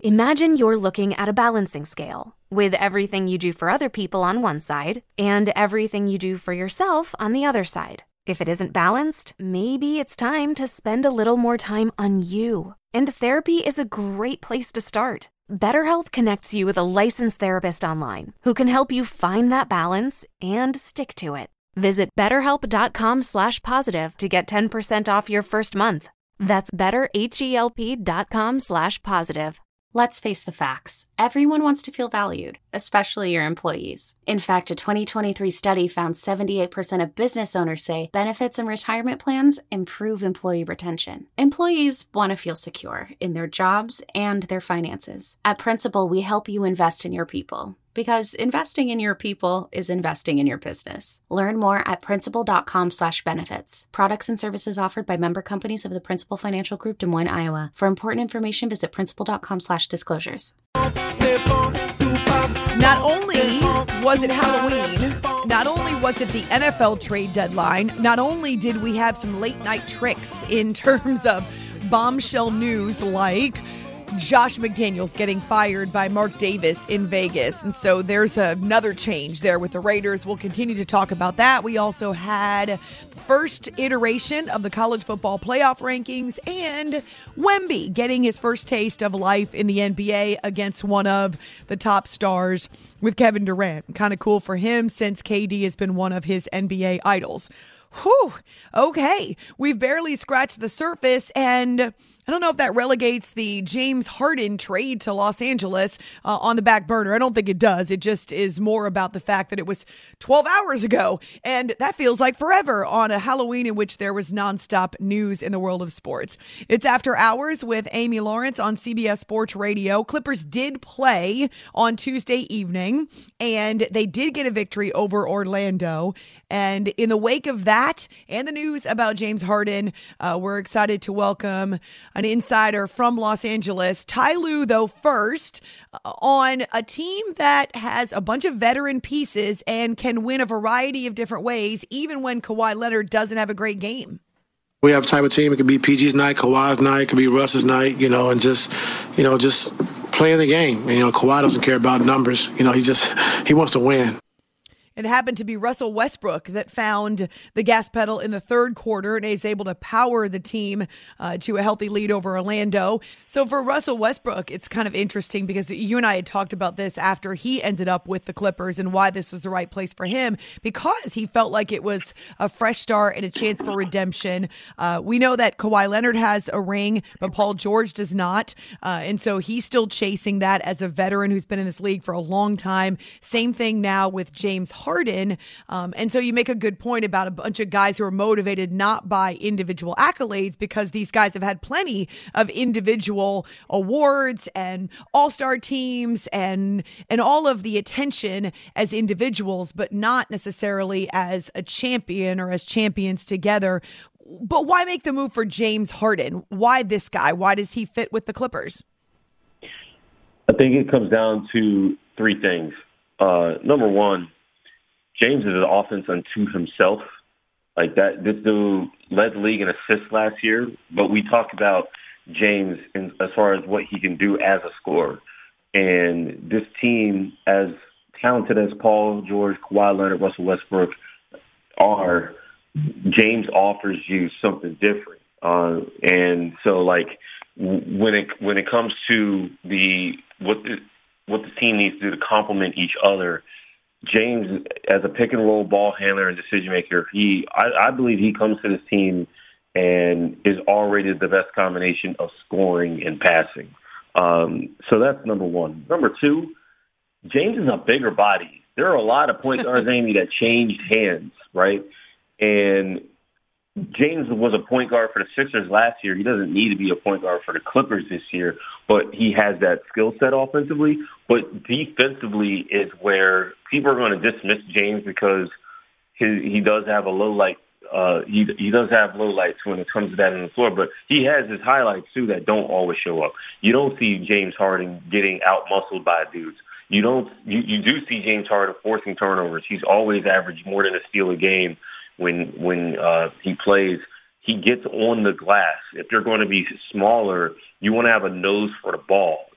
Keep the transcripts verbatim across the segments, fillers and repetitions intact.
Imagine you're looking at a balancing scale with everything you do for other people on one side and everything you do for yourself on the other side. If it isn't balanced, maybe it's time to spend a little more time on you. And therapy is a great place to start. BetterHelp connects you with a licensed therapist online who can help you find that balance and stick to it. Visit betterhelp.com slash positive to get ten percent off your first month. That's betterhelp.com slash positive. Let's face the facts. Everyone wants to feel valued, especially your employees. In fact, a twenty twenty-three study found seventy-eight percent of business owners say benefits and retirement plans improve employee retention. Employees want to feel secure in their jobs and their finances. At Principal, we help you invest in your people, because investing in your people is investing in your business. Learn more at principal.com slash benefits. Products and services offered by member companies of the Principal Financial Group, Des Moines, Iowa. For important information, visit principal.com slash disclosures. Not only was it Halloween, not only was it the N F L trade deadline, not only did we have some late night tricks in terms of bombshell news like Josh McDaniels getting fired by Mark Davis in Vegas. And so there's another change there with the Raiders. We'll continue to talk about that. We also had the first iteration of the college football playoff rankings and Wemby getting his first taste of life in the N B A against one of the top stars with Kevin Durant. Kind of cool for him since K D has been one of his N B A idols. Whew. Okay. We've barely scratched the surface, and I don't know if that relegates the James Harden trade to Los Angeles uh, on the back burner. I don't think it does. It just is more about the fact that it was twelve hours ago, and that feels like forever on a Halloween in which there was nonstop news in the world of sports. It's After Hours with Amy Lawrence on C B S Sports Radio. Clippers did play on Tuesday evening, and they did get a victory over Orlando. And in the wake of that and the news about James Harden, uh, we're excited to welcome an insider from Los Angeles. Ty Lue, though, first uh, on a team that has a bunch of veteran pieces and can win a variety of different ways, even when Kawhi Leonard doesn't have a great game. We have a type of team. It could be P G's night, Kawhi's night, it could be Russ's night, you know, and just, you know, just playing the game. And, you know, Kawhi doesn't care about numbers. You know, he just, he wants to win. It happened to be Russell Westbrook that found the gas pedal in the third quarter and is able to power the team uh, to a healthy lead over Orlando. So for Russell Westbrook, it's kind of interesting because you and I had talked about this after he ended up with the Clippers and why this was the right place for him, because he felt like it was a fresh start and a chance for redemption. Uh, we know that Kawhi Leonard has a ring, but Paul George does not. Uh, and so he's still chasing that as a veteran who's been in this league for a long time. Same thing now with James Harden. Um, and so you make a good point about a bunch of guys who are motivated not by individual accolades, because these guys have had plenty of individual awards and all-star teams and and all of the attention as individuals, but not necessarily as a champion or as champions together. But why make the move for James Harden? Why this guy? Why does he fit with the Clippers? I think it comes down to three things. Uh, number one, James is an offense unto himself. Like that, this dude led the league in assists last year, but we talk about James in, as far as what he can do as a scorer. And this team, as talented as Paul George, Kawhi Leonard, Russell Westbrook are, James offers you something different. Uh, and so, like when it when it comes to the what the, what the team needs to do to complement each other, James, as a pick and roll ball handler and decision maker, he I, I believe he comes to this team and is already the best combination of scoring and passing. Um, so that's number one. Number two, James is a bigger body. There are a lot of point guards, Amy, that changed hands, right? And James was a point guard for the Sixers last year. He doesn't need to be a point guard for the Clippers this year, but he has that skill set offensively. But defensively is where people are going to dismiss James because his, he does have a low light. Uh, he he does have low lights when it comes to that on the floor, but he has his highlights too that don't always show up. You don't see James Harden getting out muscled by dudes. You don't. You, you do see James Harden forcing turnovers. He's always averaged more than a steal a game. When when uh, he plays, he gets on the glass. If you're going to be smaller, you want to have a nose for the ball.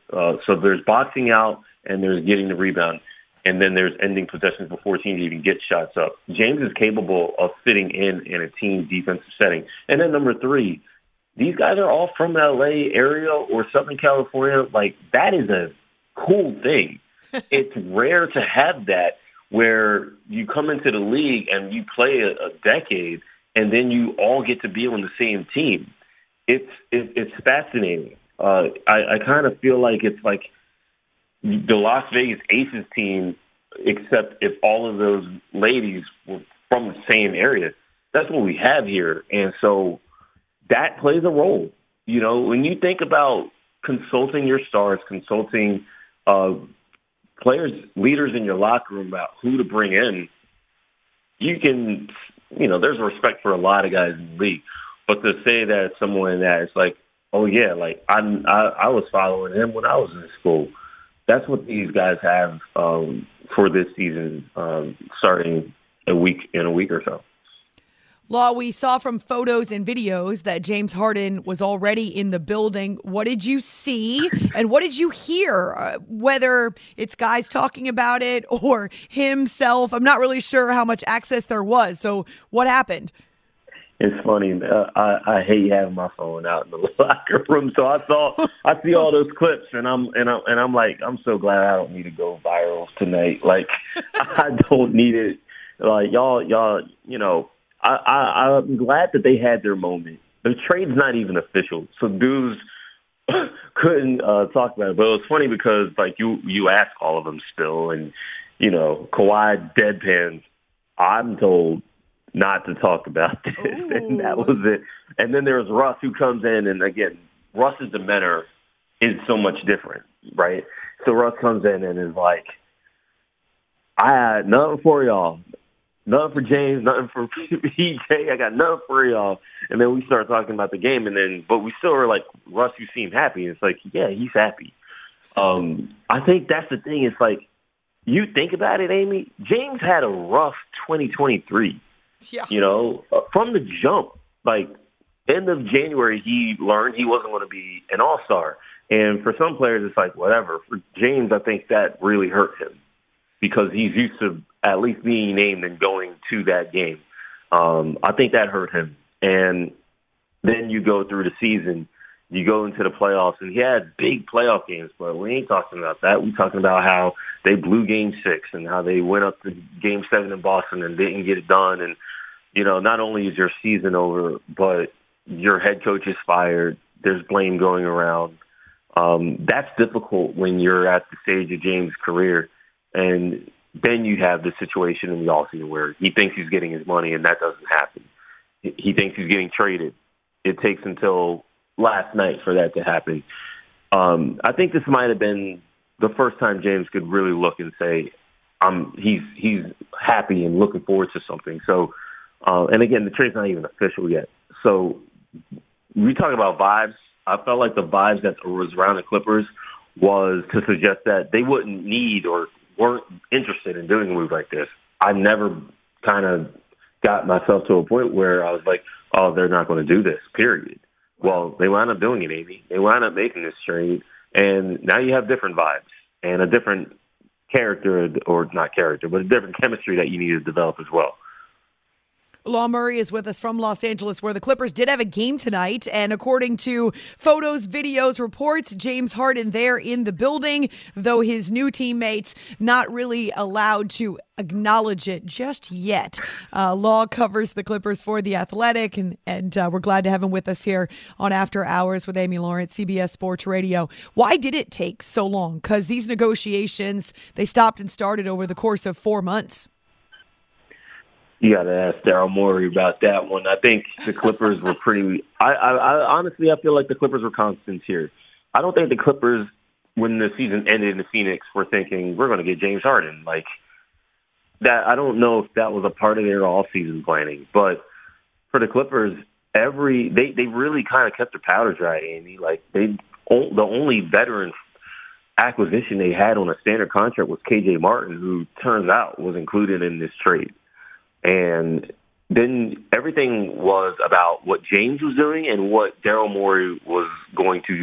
Uh, so there's boxing out and there's getting the rebound, and then there's ending possessions before teams even get shots up. James is capable of fitting in in a team defensive setting. And then number three, these guys are all from the L A area or Southern California. Like, that is a cool thing. It's rare to have that where you come into the league and you play a, a decade and then you all get to be on the same team. It's it, it's fascinating. Uh, I, I kind of feel like it's like the Las Vegas Aces team, except if all of those ladies were from the same area. That's what we have here. And so that plays a role. You know, when you think about consulting your stars, consulting uh, players, leaders in your locker room about who to bring in, you can, you know, there's respect for a lot of guys in the league. But to say that someone that is like, oh, yeah, like I'm, I, I was following him when I was in school. That's what these guys have um, for this season, um, starting a week in a week or so. Law, we saw from photos and videos that James Harden was already in the building. What did you see and what did you hear? Uh, whether it's guys talking about it or himself, I'm not really sure how much access there was. So what happened? It's funny. Uh, I, I hate having my phone out in the locker room, so I saw I see all those clips, and I'm and I'm and I'm like, I'm so glad I don't need to go viral tonight. Like, I don't need it. Like y'all, y'all, you know, I, I I'm glad that they had their moment. The trade's not even official, so dudes couldn't uh, talk about it. But it was funny because like you you ask all of them still, and you know, Kawhi deadpans. I'm told not to talk about this. Ooh. And that was it. And then there's Russ who comes in, and again, Russ's demeanor is so much different, right? So Russ comes in and is like, I had nothing for y'all. Nothing for James, nothing for P J. I got nothing for y'all. And then we start talking about the game, and then, but we still are like, Russ, you seem happy. And it's like, yeah, he's happy. Um, I think that's the thing. It's like, you think about it, Amy, James had a rough twenty twenty-three. Yeah. You know, uh, from the jump, like end of January, he learned he wasn't going to be an all-star. And for some players, it's like, whatever. For James, I think that really hurt him because he's used to at least being named and going to that game. Um, I think that hurt him. And then you go through the season, you go into the playoffs, and he had big playoff games, but we ain't talking about that. We're talking about how they blew game six and how they went up to game seven in Boston and didn't get it done. And, you know, not only is your season over, but your head coach is fired. There's blame going around. Um, that's difficult when you're at the stage of James' career. And then you have the situation in the offseason where he thinks he's getting his money, and that doesn't happen. He thinks he's getting traded. It takes until last night for that to happen. Um, I think this might have been the first time James could really look and say, um, he's he's happy and looking forward to something. So, uh, and again, the trade's not even official yet. So we talk about vibes. I felt like the vibes that was around the Clippers was to suggest that they wouldn't need or weren't interested in doing a move like this. I never kind of got myself to a point where I was like, oh, they're not going to do this, period. Well, they wound up doing it, Amy. They wound up making this trade, and now you have different vibes and a different character, or not character, but a different chemistry that you need to develop as well. Law Murray is with us from Los Angeles, where the Clippers did have a game tonight. And according to photos, videos, reports, James Harden there in the building, though his new teammates not really allowed to acknowledge it just yet. Uh, Law covers the Clippers for The Athletic, and, and uh, we're glad to have him with us here on After Hours with Amy Lawrence, C B S Sports Radio. Why did it take so long? Because these negotiations, they stopped and started over the course of four months. You got to ask Daryl Morey about that one. I think the Clippers were pretty I, I, I honestly, I feel like the Clippers were constants here. I don't think the Clippers, when the season ended in Phoenix, were thinking, we're going to get James Harden. Like, that, I don't know if that was a part of their all-season planning. But for the Clippers, every they, they really kind of kept their powder dry, Amy. Like, they the only veteran acquisition they had on a standard contract was K J Martin, who turns out was included in this trade. And then everything was about what James was doing and what Daryl Morey was going to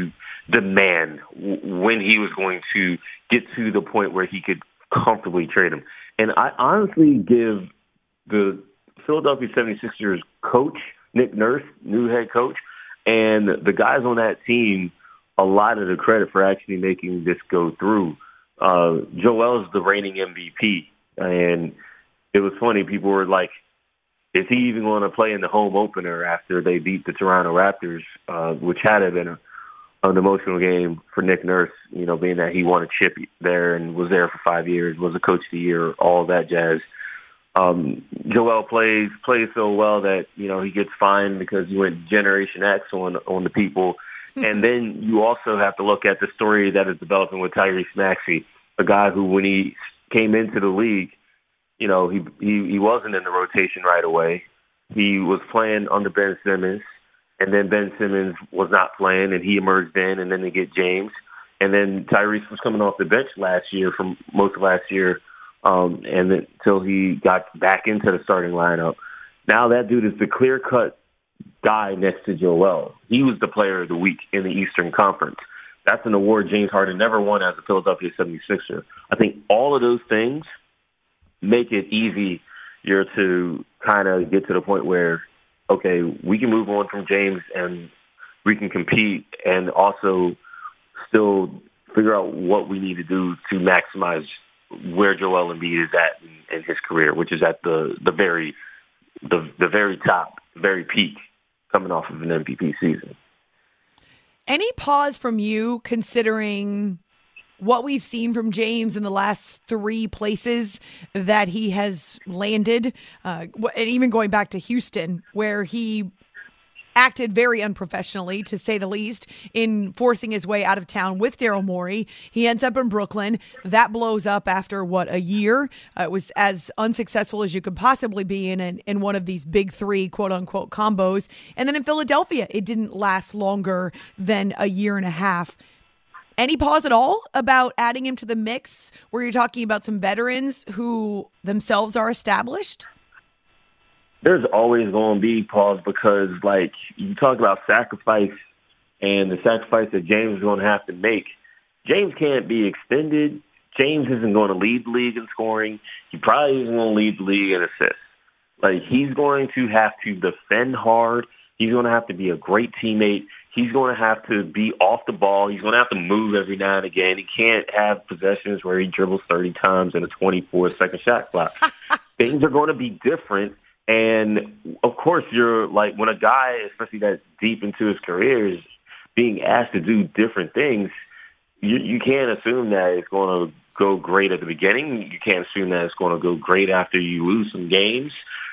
demand when he was going to get to the point where he could comfortably trade him. And I honestly give the Philadelphia seventy-sixers coach, Nick Nurse, new head coach, and the guys on that team a lot of the credit for actually making this go through. Uh, Joel's the reigning M V P, and it was funny. People were like, is he even going to play in the home opener after they beat the Toronto Raptors, uh, which had been a, an emotional game for Nick Nurse, you know, being that he won a chip there and was there for five years, was a coach of the year, all that jazz. Um, Joel plays plays so well that, you know, he gets fined because he went Generation X on on the people. And then you also have to look at the story that is developing with Tyrese Maxey, a guy who, when he came into the league, you know, he, he, he wasn't in the rotation right away. He was playing under Ben Simmons, and then Ben Simmons was not playing, and he emerged in, and then they get James. And then Tyrese was coming off the bench last year, from most of last year, um, and then, until he got back into the starting lineup. Now that dude is the clear-cut guy next to Joel. He was the player of the week in the Eastern Conference. That's an award James Harden never won as a Philadelphia seventy-sixer. I think all of those things make it easier to kind of get to the point where, okay, we can move on from James and we can compete and also still figure out what we need to do to maximize where Joel Embiid is at in, in his career, which is at the, the very the the very top, very peak, coming off of an M V P season. Any pause from you considering what we've seen from James in the last three places that he has landed, uh, and even going back to Houston, where he acted very unprofessionally, to say the least, in forcing his way out of town with Daryl Morey. He ends up in Brooklyn. That blows up after, what, a year? Uh, it was as unsuccessful as you could possibly be in, in in one of these big three, quote-unquote, combos. And then in Philadelphia, it didn't last longer than a year and a half. Any pause at all about adding him to the mix where you're talking about some veterans who themselves are established? There's always going to be pause because, like, you talk about sacrifice and the sacrifice that James is going to have to make. James can't be extended. James isn't going to lead the league in scoring. He probably isn't going to lead the league in assists. Like, he's going to have to defend hard. He's going to have to be a great teammate. He's going to have to be off the ball. He's going to have to move every now and again. He can't have possessions where he dribbles thirty times in a twenty-four second shot clock. Things are going to be different. And, of course, you're like, when a guy, especially that deep into his career, is being asked to do different things, you, you can't assume that it's going to go great at the beginning. You can't assume that it's going to go great after you lose some games.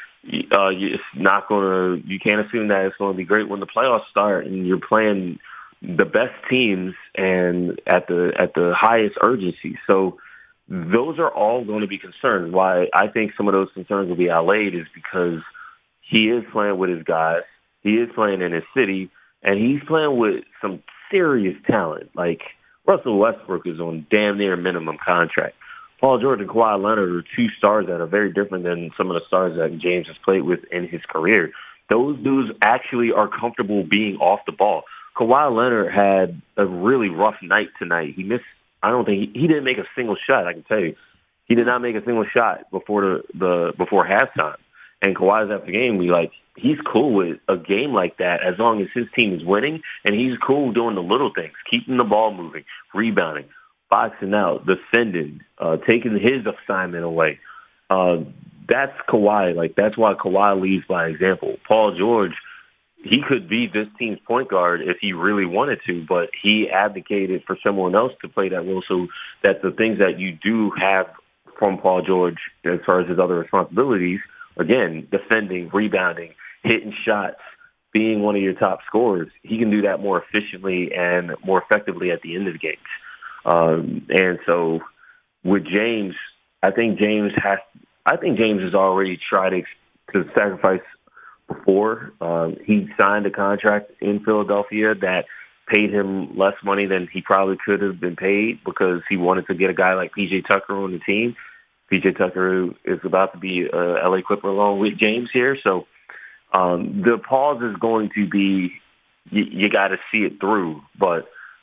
Uh, it's not going to. You can't assume that it's going to be great when the playoffs start and you're playing the best teams and at the at the highest urgency. So those are all going to be concerns. Why I think some of those concerns will be allayed is because he is playing with his guys, he is playing in his city, and he's playing with some serious talent. Like Russell Westbrook is on damn near minimum contract. Paul George and Kawhi Leonard are two stars that are very different than some of the stars that James has played with in his career. Those dudes actually are comfortable being off the ball. Kawhi Leonard had a really rough night tonight. He missed, I don't think, he, he didn't make a single shot, I can tell you. He did not make a single shot before the, the before halftime. And Kawhi's after the game, we like, he's cool with a game like that as long as his team is winning, and he's cool doing the little things, keeping the ball moving, rebounding, boxing out, defending, uh, taking his assignment away. Uh, that's Kawhi. Like, that's why Kawhi leads by example. Paul George, he could be this team's point guard if he really wanted to, but he advocated for someone else to play that role so that the things that you do have from Paul George as far as his other responsibilities, again, defending, rebounding, hitting shots, being one of your top scorers, he can do that more efficiently and more effectively at the end of the games. Um, and so with James, I think James has, I think James has already tried to, to sacrifice before. Um, he signed a contract in Philadelphia that paid him less money than he probably could have been paid because he wanted to get a guy like P J Tucker on the team. P J Tucker is about to be a L A Clipper along with James here. So um, the pause is going to be, you, you got to see it through, but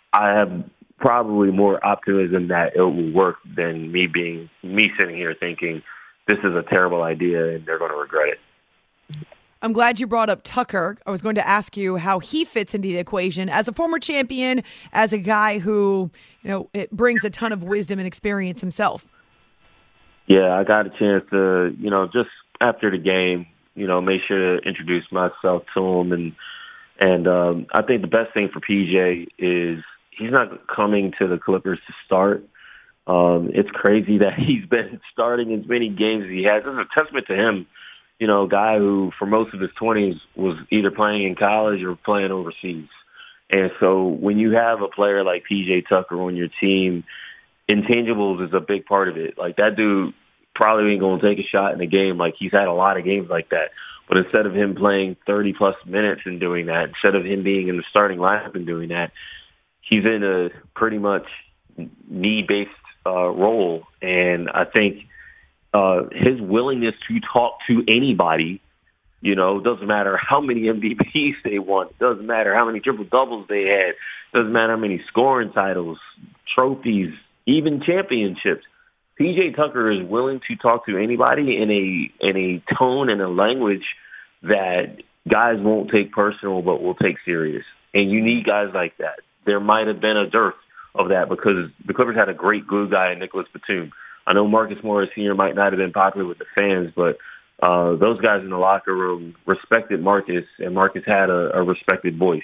I have probably more optimism that it will work than me being me sitting here thinking this is a terrible idea and they're going to regret it. I'm glad you brought up Tucker. I was going to ask you how he fits into the equation as a former champion, as a guy who, you know, it brings a ton of wisdom and experience himself. Yeah, I got a chance to, you know, just after the game, you know, make sure to introduce myself to him. And, and um, I think the best thing for P J is he's not coming to the Clippers to start. Um, it's crazy that he's been starting as many games as he has. It's a testament to him. You know, a guy who for most of his twenties was either playing in college or playing overseas. And so when you have a player like P J Tucker on your team, intangibles is a big part of it. Like, that dude probably ain't going to take a shot in a game. Like, he's had a lot of games like that. But instead of him playing thirty-plus minutes and doing that, instead of him being in the starting lineup and doing that, he's in a pretty much knee-based uh, role. And I think Uh, his willingness to talk to anybody, you know, doesn't matter how many M V Ps they won, doesn't matter how many triple-doubles they had, doesn't matter how many scoring titles, trophies, even championships. P J Tucker is willing to talk to anybody in a in a tone and a language that guys won't take personal but will take serious. And you need guys like that. There might have been a dearth of that because the Clippers had a great glue guy in Nicholas Batum. I know Marcus Morris Senior might not have been popular with the fans, but uh, those guys in the locker room respected Marcus, and Marcus had a, a respected voice.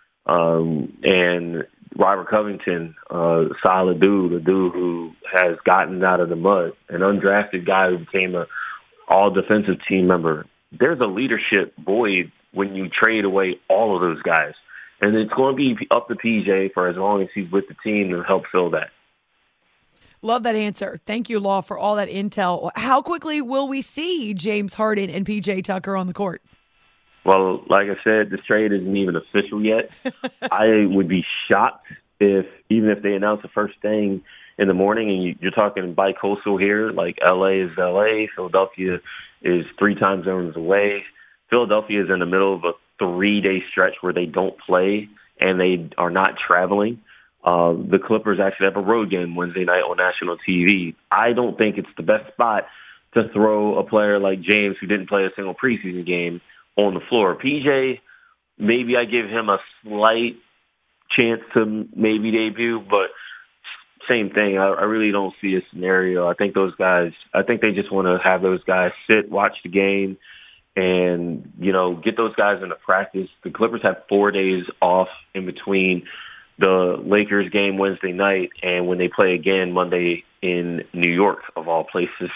Um, and Robert Covington, uh, solid dude, a dude who has gotten out of the mud, an undrafted guy who became a all-defensive team member. There's a leadership void when you trade away all of those guys. And it's going to be up to P J for as long as he's with the team to help fill that. Love that answer. Thank you, Law, for all that intel. How quickly will we see James Harden and P J Tucker on the court? Well, like I said, this trade isn't even official yet. I would be shocked if, even if they announce the first thing in the morning, and you, you're talking bi-coastal here, like L A is L A, Philadelphia is three time zones away. Philadelphia is in the middle of a three-day stretch where they don't play and they are not traveling. Uh, the Clippers actually have a road game Wednesday night on national T V. I don't think it's the best spot to throw a player like James, who didn't play a single preseason game, on the floor. P J, maybe I give him a slight chance to maybe debut, but same thing. I, I really don't see a scenario. I think those guys, I think they just want to have those guys sit, watch the game, and, you know, get those guys into practice. The Clippers have four days off in between the Lakers game Wednesday night and when they play again Monday in New York, of all places.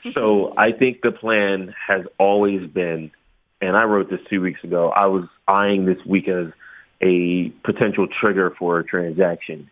So I think the plan has always been, and I wrote this two weeks ago, I was eyeing this week as a potential trigger for a transaction,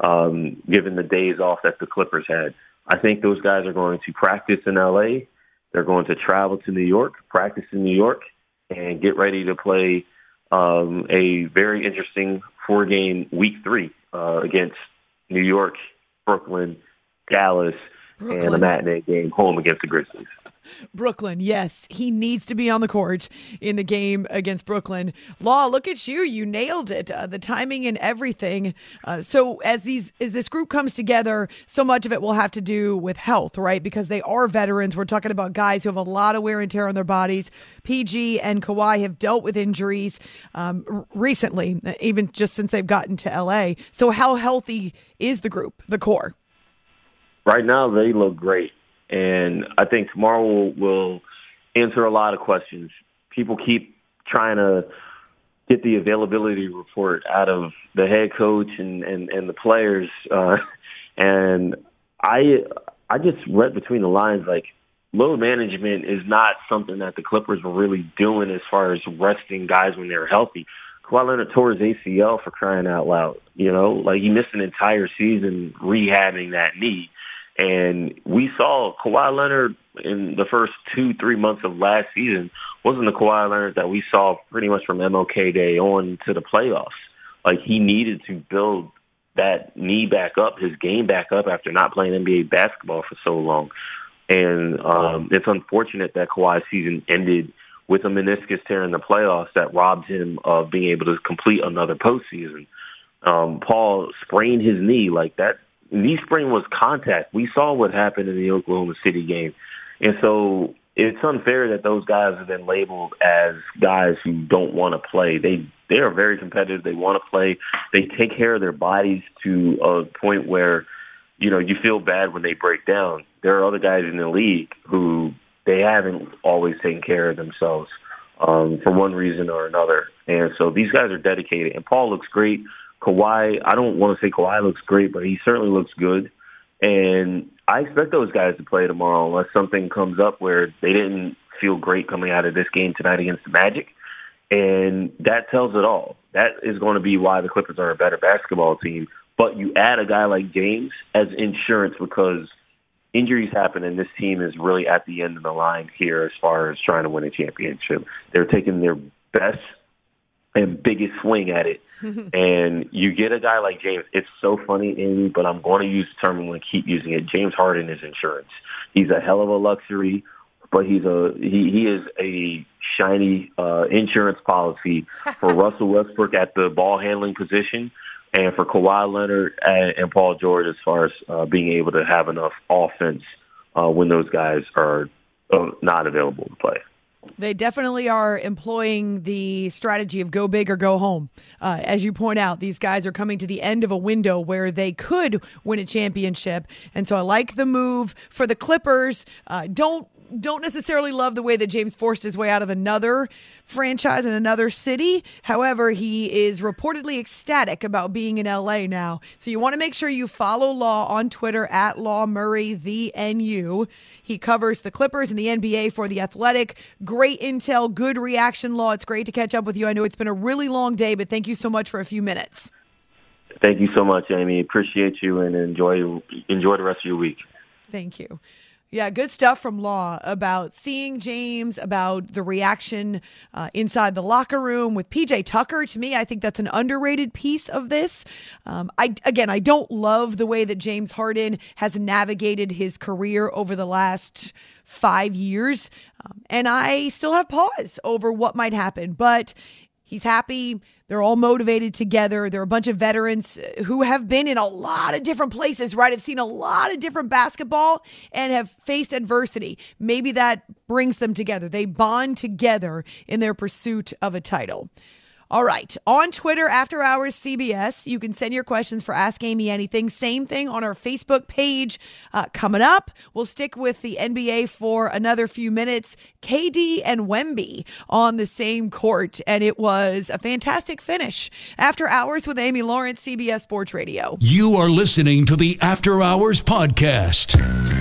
um, given the days off that the Clippers had. I think those guys are going to practice in L A. They're going to travel to New York, practice in New York, and get ready to play um, a very interesting four-game week three uh, against New York, Brooklyn, Dallas, Brooklyn. And a matinee game home against the Grizzlies. Brooklyn, yes. He needs to be on the court in the game against Brooklyn. Law, look at you. You nailed it. Uh, the timing and everything. Uh, so as these as this group comes together, so much of it will have to do with health, right? Because they are veterans. We're talking about guys who have a lot of wear and tear on their bodies. P G and Kawhi have dealt with injuries um, r- recently, even just since they've gotten to L A. So how healthy is the group, the core? Right now, they look great. And I think tomorrow will, will answer a lot of questions. People keep trying to get the availability report out of the head coach and, and, and the players. Uh, and I I just read between the lines, like, load management is not something that the Clippers were really doing as far as resting guys when they're healthy. Kawhi Leonard tore his A C L, for crying out loud. You know, like, he missed an entire season rehabbing that knee. And we saw Kawhi Leonard in the first two, three months of last season wasn't the Kawhi Leonard that we saw pretty much from M L K Day on to the playoffs. Like, he needed to build that knee back up, his game back up after not playing N B A basketball for so long. And um, it's unfortunate that Kawhi's season ended with a meniscus tear in the playoffs that robbed him of being able to complete another postseason. Um, Paul sprained his knee. Like, that knee sprain was contact. We saw what happened in the Oklahoma City game. And so it's unfair that those guys have been labeled as guys who don't want to play. They they are very competitive. They want to play. They take care of their bodies to a point where, you know, you feel bad when they break down. There are other guys in the league who they haven't always taken care of themselves um, for one reason or another. And so these guys are dedicated. And Paul looks great. Kawhi, I don't want to say Kawhi looks great, but he certainly looks good. And I expect those guys to play tomorrow unless something comes up where they didn't feel great coming out of this game tonight against the Magic. And that tells it all. That is going to be why the Clippers are a better basketball team. But you add a guy like James as insurance because injuries happen, and this team is really at the end of the line here as far as trying to win a championship. They're taking their best and biggest swing at it. And you get a guy like James. It's so funny, Amy, but I'm going to use the term. I'm going to keep using it. James Harden is insurance. He's a hell of a luxury, but he's a he, he is a shiny uh, insurance policy for Russell Westbrook at the ball handling position and for Kawhi Leonard and, and Paul George as far as uh, being able to have enough offense uh, when those guys are uh, not available to play. They definitely are employing the strategy of go big or go home. Uh, as you point out, these guys are coming to the end of a window where they could win a championship. And so I like the move for the Clippers. Uh, don't don't necessarily love the way that James forced his way out of another franchise in another city. However, he is reportedly ecstatic about being in L A now. So you want to make sure you follow Law on Twitter at Law Murray, the N U. He covers the Clippers and the N B A for The Athletic. Great intel, good reaction, Law. It's great to catch up with you. I know it's been a really long day, but thank you so much for a few minutes. Thank you so much, Amy. Appreciate you and enjoy enjoy the rest of your week. Thank you. Yeah, good stuff from Law about seeing James, about the reaction uh, inside the locker room with P J Tucker. To me, I think that's an underrated piece of this. Um, I again, I don't love the way that James Harden has navigated his career over the last five years. Um, and I still have pause over what might happen, but he's happy. They're all motivated together. There are a bunch of veterans who have been in a lot of different places, right? Have seen a lot of different basketball and have faced adversity. Maybe that brings them together. They bond together in their pursuit of a title. All right. On Twitter, After Hours C B S, you can send your questions for Ask Amy Anything. Same thing on our Facebook page. Uh, coming up, we'll stick with the N B A for another few minutes. K D and Wemby on the same court, and it was a fantastic finish. After Hours with Amy Lawrence, C B S Sports Radio. You are listening to the After Hours podcast.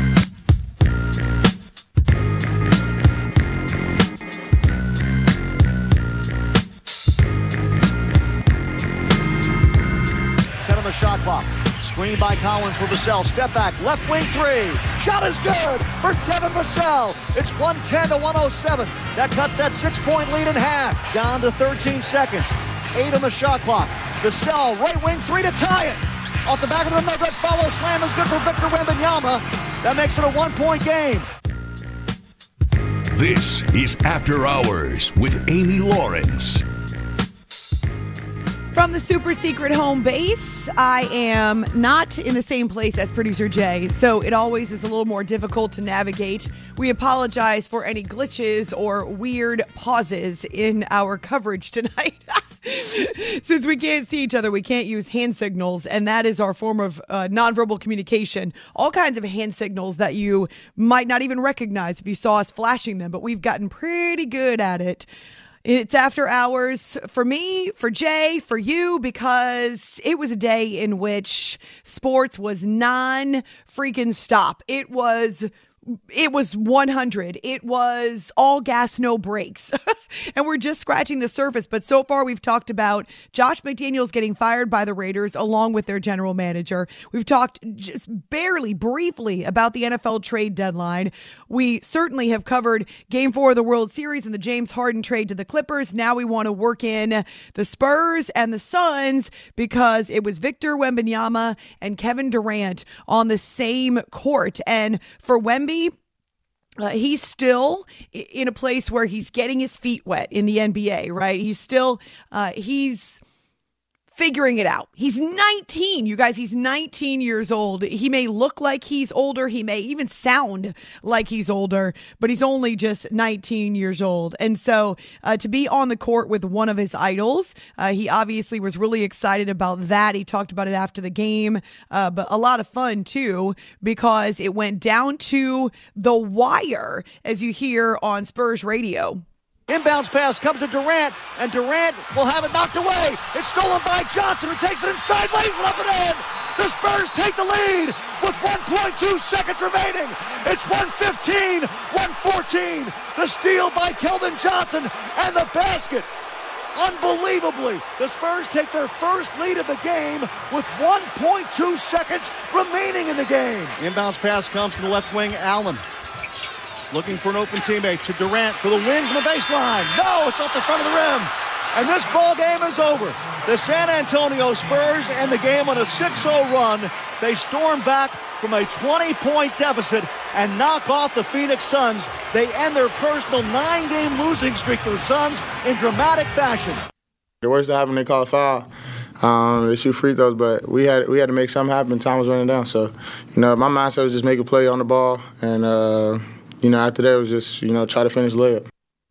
Shot clock. Screen by Collins for Vassell. Step back. Left wing three. Shot is good for Devin Vassell. It's one ten to one oh seven. That cuts that six-point lead in half. Down to thirteen seconds. Eight on the shot clock. Vassell, right wing three to tie it. Off the back of the no good follow slam is good for Victor Wembanyama. That makes it a one-point game. This is After Hours with Amy Lawrence. From the super secret home base, I am not in the same place as producer Jay, so it always is a little more difficult to navigate. We apologize for any glitches or weird pauses in our coverage tonight. Since we can't see each other, we can't use hand signals, and that is our form of uh, nonverbal communication. All kinds of hand signals that you might not even recognize if you saw us flashing them, but we've gotten pretty good at it. It's After Hours for me, for Jay, for you, because it was a day in which sports was non-freaking stop. It was... It was one hundred. It was all gas, no brakes. And we're just scratching the surface. But so far, we've talked about Josh McDaniels getting fired by the Raiders along with their general manager. We've talked just barely, briefly about the N F L trade deadline. We certainly have covered Game four of the World Series and the James Harden trade to the Clippers. Now we want to work in the Spurs and the Suns because it was Victor Wembanyama and Kevin Durant on the same court. And for Wemby, Uh, he's still in a place where he's getting his feet wet in the N B A, right? He's still, uh, he's figuring it out. He's nineteen, you guys. He's nineteen years old. He may look like he's older. He may even sound like he's older, but he's only just nineteen years old. And so uh, to be on the court with one of his idols, uh, he obviously was really excited about that. He talked about it after the game, uh, but a lot of fun too, because it went down to the wire, as you hear on Spurs radio. Inbounds pass comes to Durant, and Durant will have it knocked away. It's stolen by Johnson, who takes it inside, lays it up and in. The Spurs take the lead with one point two seconds remaining. It's one fifteen, one fourteen. The steal by Keldon Johnson and the basket. Unbelievably, the Spurs take their first lead of the game with one point two seconds remaining in the game. Inbounds pass comes from the left wing, Allen. Looking for an open teammate to Durant for the win from the baseline. No, it's off the front of the rim. And this ball game is over. The San Antonio Spurs end the game on a six oh run. They storm back from a twenty-point deficit and knock off the Phoenix Suns. They end their personal nine-game losing streak for the Suns in dramatic fashion. The worst that happened, they call a foul. Um, they shoot free throws, but we had we had to make something happen. Time was running down. So, you know, my mindset was just make a play on the ball and, uh, you know, after that, it was just, you know, try to finish layup.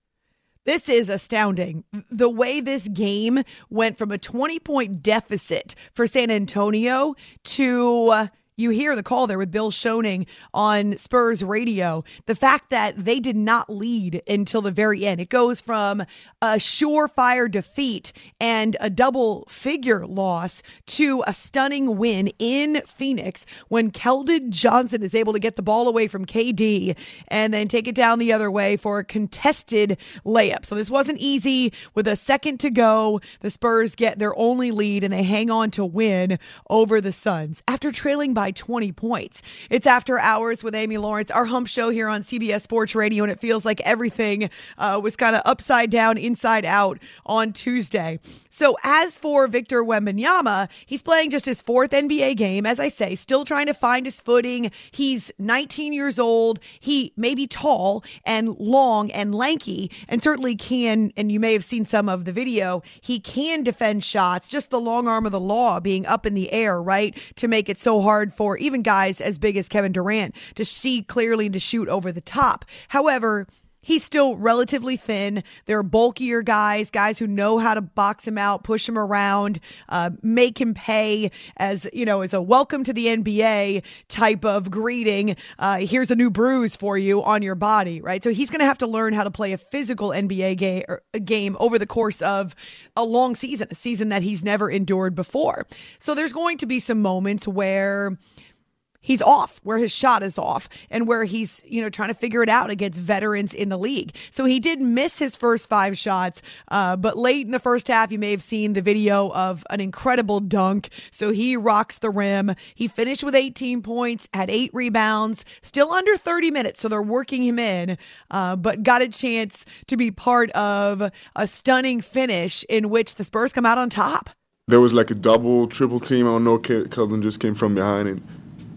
This is astounding. The way this game went from a twenty-point deficit for San Antonio to... Uh, You hear the call there with Bill Schoening on Spurs radio. The fact that they did not lead until the very end. It goes from a surefire defeat and a double-figure loss to a stunning win in Phoenix when Keldon Johnson is able to get the ball away from K D and then take it down the other way for a contested layup. So this wasn't easy. With a second to go, the Spurs get their only lead and they hang on to win over the Suns after trailing by twenty points. It's After Hours with Amy Lawrence, our hump show here on C B S Sports Radio, and it feels like everything uh, was kind of upside down, inside out on Tuesday. So as for Victor Wembanyama, he's playing just his fourth N B A game, as I say, still trying to find his footing. He's nineteen years old. He may be tall and long and lanky, and certainly can, and you may have seen some of the video, he can defend shots, just the long arm of the law being up in the air, right, to make it so hard for even guys as big as Kevin Durant to see clearly and to shoot over the top. However, he's still relatively thin. There are bulkier guys, guys who know how to box him out, push him around, uh, make him pay as, you know, as a welcome to the N B A type of greeting. Uh, here's a new bruise for you on your body, right? So he's going to have to learn how to play a physical N B A ga- or a game over the course of a long season, a season that he's never endured before. So there's going to be some moments where he's off, where his shot is off, and where he's, you know, trying to figure it out against veterans in the league. So he did miss his first five shots, uh, but late in the first half, you may have seen the video of an incredible dunk. So he rocks the rim. He finished with eighteen points, had eight rebounds, still under thirty minutes, so they're working him in, uh, but got a chance to be part of a stunning finish in which the Spurs come out on top. There was like a double, triple team. I don't know, Keldon just came from behind and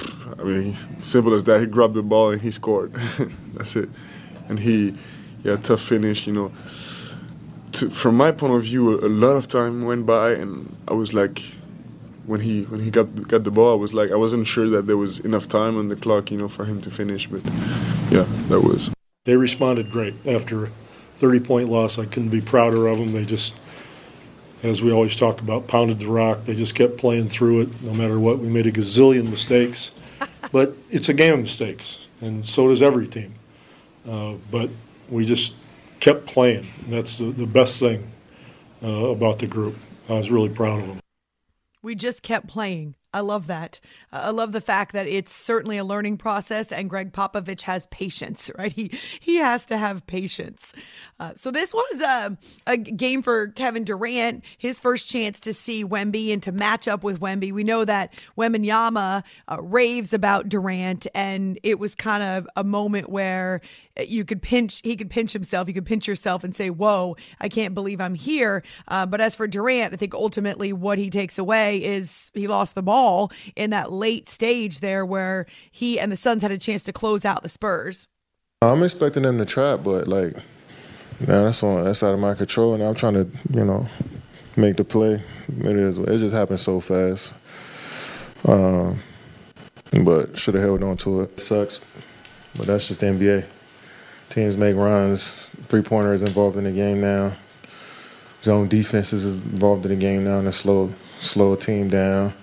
I mean, simple as that. He grabbed the ball and he scored. That's it. And he, yeah, tough finish, you know. To, from my point of view, a, a lot of time went by, and I was like, when he when he got got the ball, I was like, I wasn't sure that there was enough time on the clock, you know, for him to finish. But yeah, that was. They responded great after a thirty-point loss. I couldn't be prouder of them. They just, as we always talk about, pounded the rock. They just kept playing through it no matter what. We made a gazillion mistakes. But it's a game of mistakes, and so does every team. Uh, but we just kept playing. And that's the, the best thing uh, about the group. I was really proud of them. We just kept playing. I love that. Uh, I love the fact that it's certainly a learning process, and Greg Popovich has patience, right? He he has to have patience. Uh, so this was a, a game for Kevin Durant, his first chance to see Wemby and to match up with Wemby. We know that Wembanyama uh, raves about Durant, and it was kind of a moment where you could pinch, he could pinch himself, you could pinch yourself and say, whoa, I can't believe I'm here. Uh, but as for Durant, I think ultimately what he takes away is he lost the ball in that late stage there where he and the Suns had a chance to close out the Spurs. I'm expecting them to trap, but like, man, that's on that's out of my control, and I'm trying to, you know, make the play. It is. It just happened so fast. Um, but should have held on to it. It sucks, but that's just the N B A. Teams make runs. Three-pointers involved in the game now. Zone defenses is involved in the game now, and they slow, slow a team down.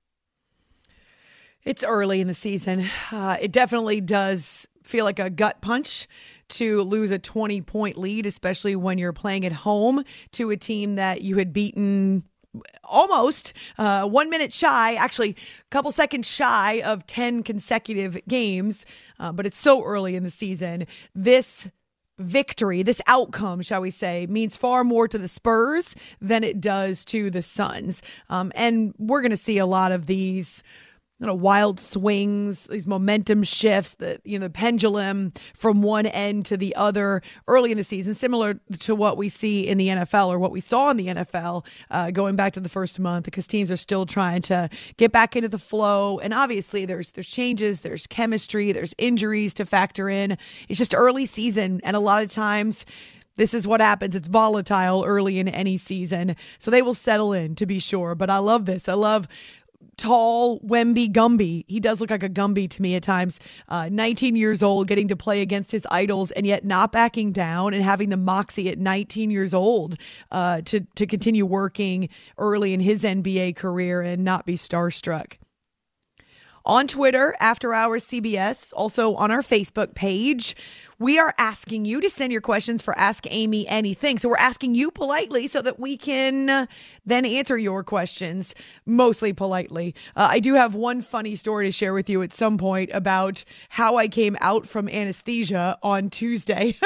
It's early in the season. Uh, it definitely does feel like a gut punch to lose a twenty-point lead, especially when you're playing at home to a team that you had beaten almost uh, one minute shy, actually a couple seconds shy of ten consecutive games. Uh, but it's so early in the season. This victory, this outcome, shall we say, means far more to the Spurs than it does to the Suns. Um, and we're going to see a lot of these you know, wild swings, these momentum shifts, the you know the pendulum from one end to the other early in the season, similar to what we see in the N F L or what we saw in the N F L uh, going back to the first month, because teams are still trying to get back into the flow. And obviously there's there's changes, there's chemistry, there's injuries to factor in. It's just early season, and a lot of times this is what happens. It's volatile early in any season. So they will settle in, to be sure. But I love this. I love tall Wemby Gumby. He does look like a Gumby to me at times. Uh, nineteen years old, getting to play against his idols and yet not backing down and having the moxie at nineteen years old uh, to, to continue working early in his N B A career and not be starstruck. On Twitter, After Hours C B S, also on our Facebook page, we are asking you to send your questions for Ask Amy Anything. So we're asking you politely so that we can uh, then answer your questions, mostly politely. Uh, I do have one funny story to share with you at some point about how I came out from anesthesia on Tuesday.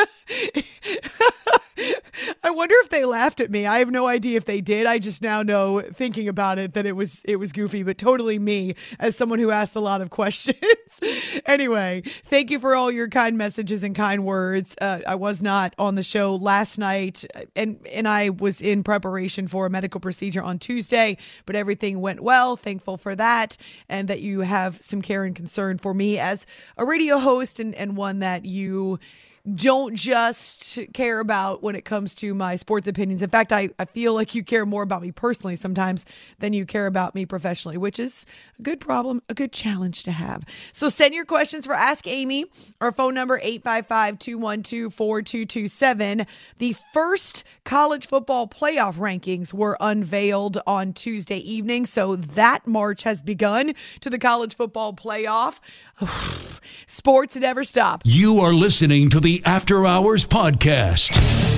I wonder if they laughed at me. I have no idea if they did. I just now know, thinking about it, that it was it was goofy, but totally me as someone who asks a lot of questions. Anyway, thank you for all your kind messages and kind words. Uh, I was not on the show last night, and, and I was in preparation for a medical procedure on Tuesday, but everything went well. Thankful for that, and that you have some care and concern for me as a radio host, and, and one that you don't just care about when it comes to my sports opinions. In fact, I, I feel like you care more about me personally sometimes than you care about me professionally, which is a good problem, a good challenge to have. So send your questions for Ask Amy. Our phone number, eight five five, two one two, four two two seven. The first college football playoff rankings were unveiled on Tuesday evening, so that march has begun to the college football playoff. Sports never stop. You are listening to the After Hours Podcast.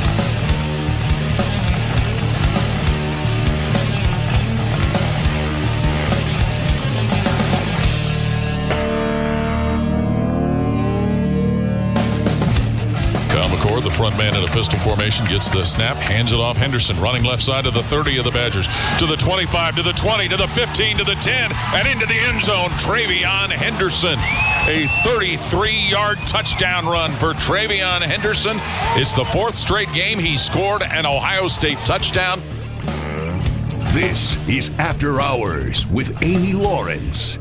The front man in a pistol formation gets the snap, hands it off. Henderson running left side to the thirty of the Badgers, to the twenty-five, to the twenty, to the fifteen, to the ten, and into the end zone. TreVeyon Henderson, a thirty-three-yard touchdown run for TreVeyon Henderson. It's the fourth straight game he scored an Ohio State touchdown. This is After Hours with Amy Lawrence.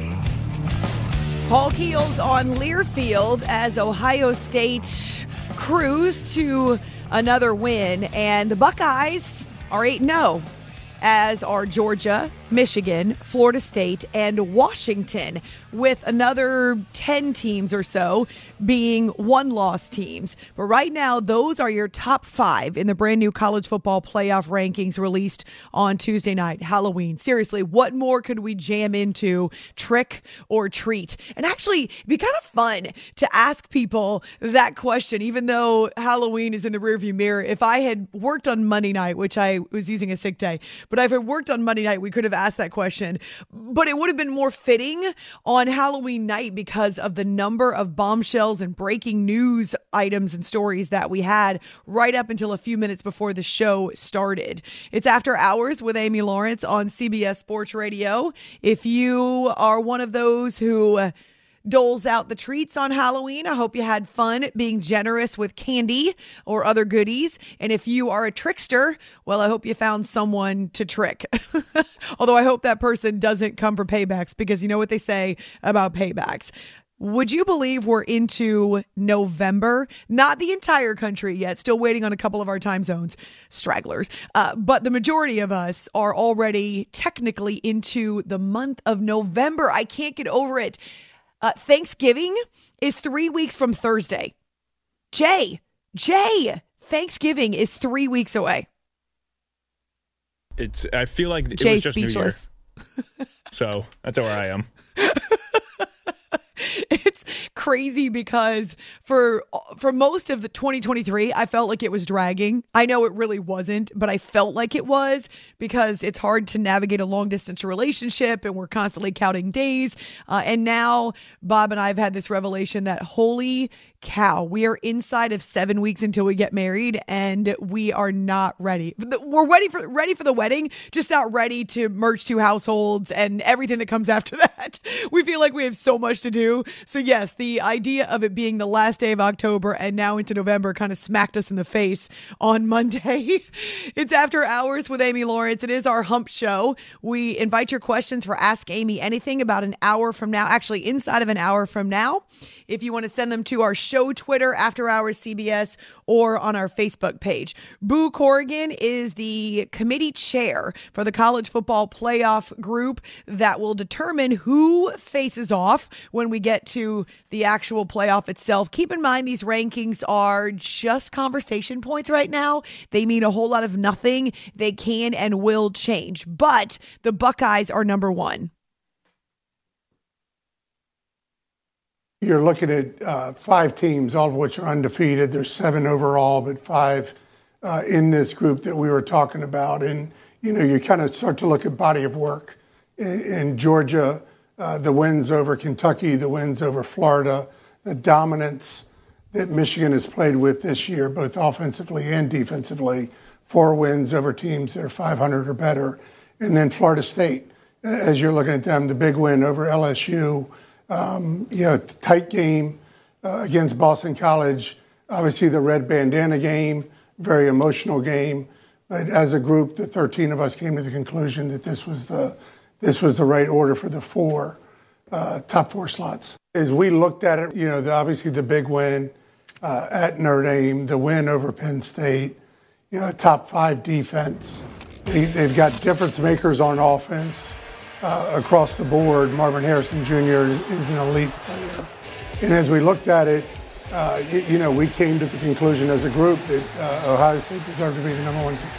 Paul Keels on Learfield as Ohio State cruise to another win, and the Buckeyes are eight and oh, as are Georgia, Michigan, Florida State, and Washington, with another ten teams or so being one-loss teams. But right now, those are your top five in the brand new college football playoff rankings released on Tuesday night, Halloween. Seriously, what more could we jam into, trick or treat? And actually, it'd be kind of fun to ask people that question, even though Halloween is in the rearview mirror. If I had worked on Monday night, which I was using a sick day, but if I worked on Monday night, we could have asked that question. But it would have been more fitting on Halloween night because of the number of bombshells and breaking news items and stories that we had right up until a few minutes before the show started. It's After Hours with Amy Lawrence on C B S Sports Radio. If you are one of those who doles out the treats on Halloween, I hope you had fun being generous with candy or other goodies. And if you are a trickster, well, I hope you found someone to trick. Although I hope that person doesn't come for paybacks, because you know what they say about paybacks. Would you believe we're into November? Not the entire country yet, still waiting on a couple of our time zones, stragglers. Uh, but the majority of us are already technically into the month of November. I can't get over it. Uh, Thanksgiving is three weeks from Thursday. Jay, Jay, Thanksgiving is three weeks away. It's. I feel like it Jay was just speechless. New Year. So that's where I am. It's crazy because for for most of the twenty twenty-three, I felt like it was dragging. I know it really wasn't, but I felt like it was because it's hard to navigate a long distance relationship and we're constantly counting days. Uh, and now Bob and I have had this revelation that holy cow, we are inside of seven weeks until we get married and we are not ready. We're ready for ready for the wedding, just not ready to merge two households and everything that comes after that. We feel like we have so much to do. So yes, the idea of it being the last day of October and now into November kind of smacked us in the face on Monday. It's After Hours with Amy Lawrence. It is our hump show. We invite your questions for Ask Amy Anything about an hour from now, actually inside of an hour from now. If you want to send them to our show Twitter, After Hours C B S, or on our Facebook page. Boo Corrigan is the committee chair for the college football playoff group that will determine who faces off when we get to the actual playoff itself. Keep in mind, these rankings are just conversation points right now. They mean a whole lot of nothing. They can and will change, but the Buckeyes are number one. You're looking at uh, five teams, all of which are undefeated. There's seven overall, but five uh, in this group that we were talking about. And, you know, you kind of start to look at body of work. In, in Georgia, uh, the wins over Kentucky, the wins over Florida, the dominance that Michigan has played with this year, both offensively and defensively, four wins over teams that are five hundred or better. And then Florida State, as you're looking at them, the big win over L S U. Um, you know, tight game uh, against Boston College. Obviously, the red bandana game, very emotional game. But as a group, the thirteen of us came to the conclusion that this was the this was the right order for the four uh, top four slots. As we looked at it, you know, the, obviously the big win uh, at Notre Dame, the win over Penn State, you know, top five defense. They, they've got difference makers on offense. Uh, across the board. Marvin Harrison Junior is an elite player. And as we looked at it, uh, you, you know, we came to the conclusion as a group that uh, Ohio State deserved to be the number one team.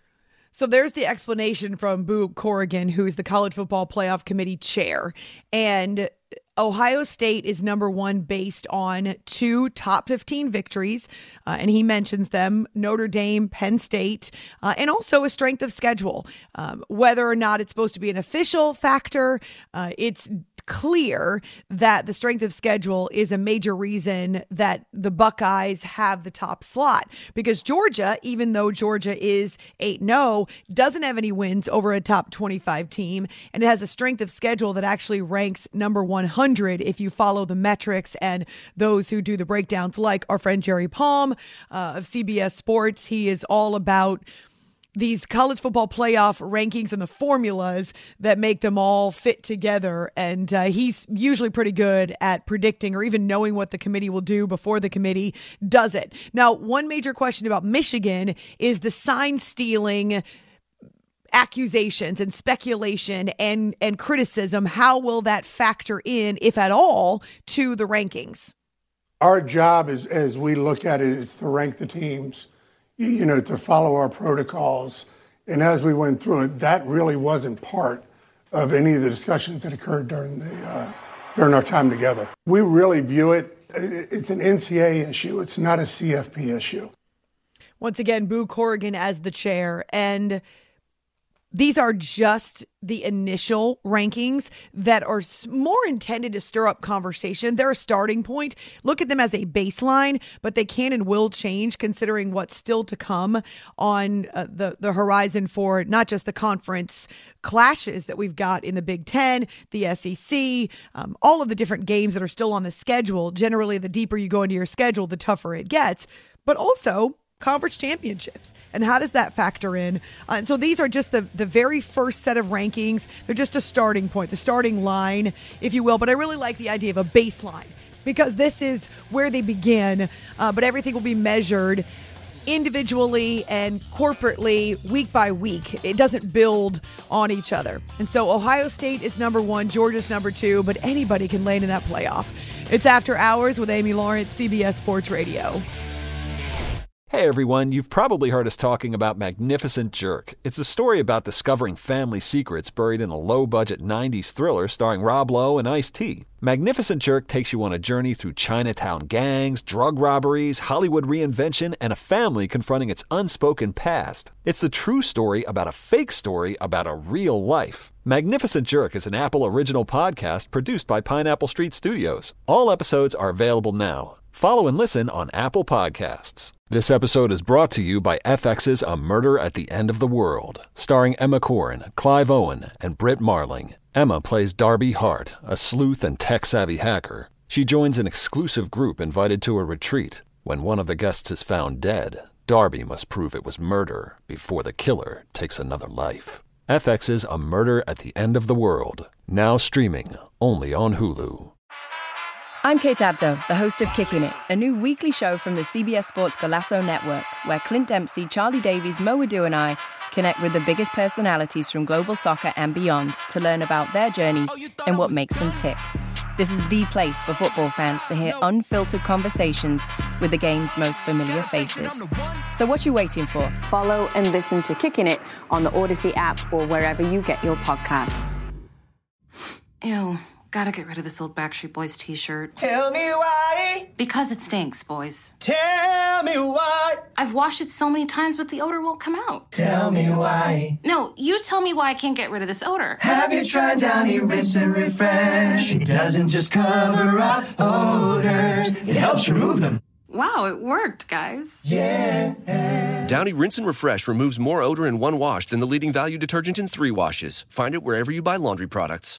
So there's the explanation from Boo Corrigan, who is the College Football Playoff Committee chair. And Ohio State is number one based on two top fifteen victories, uh, and he mentions them, Notre Dame, Penn State, uh, and also a strength of schedule. Um, whether or not it's supposed to be an official factor, uh, it's clear that the strength of schedule is a major reason that the Buckeyes have the top slot, because Georgia, even though Georgia is eight and oh, doesn't have any wins over a top twenty-five team, and it has a strength of schedule that actually ranks number one hundred if you follow the metrics and those who do the breakdowns, like our friend Jerry Palm uh, of C B S Sports. He is all about these college football playoff rankings and the formulas that make them all fit together. And uh, he's usually pretty good at predicting or even knowing what the committee will do before the committee does it. Now, one major question about Michigan is the sign stealing accusations and speculation and, and criticism. How will that factor in, if at all, to the rankings? Our job is, as we look at it, is to rank the teams, you know, to follow our protocols. And as we went through it, that really wasn't part of any of the discussions that occurred during the uh, during our time together. We really view it, it's an N C A A issue. It's not a C F P issue. Once again, Boo Corrigan as the chair. And these are just the initial rankings that are more intended to stir up conversation. They're a starting point. Look at them as a baseline, but they can and will change considering what's still to come on uh, the, the horizon for not just the conference clashes that we've got in the Big Ten, the S E C, um, all of the different games that are still on the schedule. Generally, the deeper you go into your schedule, the tougher it gets. But also conference championships. And how does that factor in? Uh, and so these are just the, the very first set of rankings. They're just a starting point, the starting line, if you will. But I really like the idea of a baseline because this is where they begin. Uh, but everything will be measured individually and corporately week by week. It doesn't build on each other. And so Ohio State is number one, Georgia's number two, but anybody can land in that playoff. It's After Hours with Amy Lawrence, C B S Sports Radio. Hey everyone, you've probably heard us talking about Magnificent Jerk. It's a story about discovering family secrets buried in a low-budget nineties thriller starring Rob Lowe and Ice-T. Magnificent Jerk takes you on a journey through Chinatown gangs, drug robberies, Hollywood reinvention, and a family confronting its unspoken past. It's the true story about a fake story about a real life. Magnificent Jerk is an Apple original podcast produced by Pineapple Street Studios. All episodes are available now. Follow and listen on Apple Podcasts. This episode is brought to you by F X's A Murder at the End of the World, starring Emma Corrin, Clive Owen, and Britt Marling. Emma plays Darby Hart, a sleuth and tech-savvy hacker. She joins an exclusive group invited to a retreat. When one of the guests is found dead, Darby must prove it was murder before the killer takes another life. F X's A Murder at the End of the World, now streaming only on Hulu. I'm Kate Abdo, the host of Kicking It, a new weekly show from the C B S Sports Golasso Network, where Clint Dempsey, Charlie Davies, Mo Adu and I connect with the biggest personalities from global soccer and beyond to learn about their journeys and what makes them tick. This is the place for football fans to hear unfiltered conversations with the game's most familiar faces. So what you waiting for? Follow and listen to Kicking It on the Odyssey app or wherever you get your podcasts. Ew. Gotta get rid of this old Backstreet Boys t-shirt. Tell me why. Because it stinks, boys. Tell me why. I've washed it so many times, but the odor won't come out. Tell me why. No, you tell me why I can't get rid of this odor. Have you tried Downy Rinse and Refresh? It doesn't just cover up odors. It helps remove them. Wow, it worked, guys. Yeah. Downy Rinse and Refresh removes more odor in one wash than the leading value detergent in three washes. Find it wherever you buy laundry products.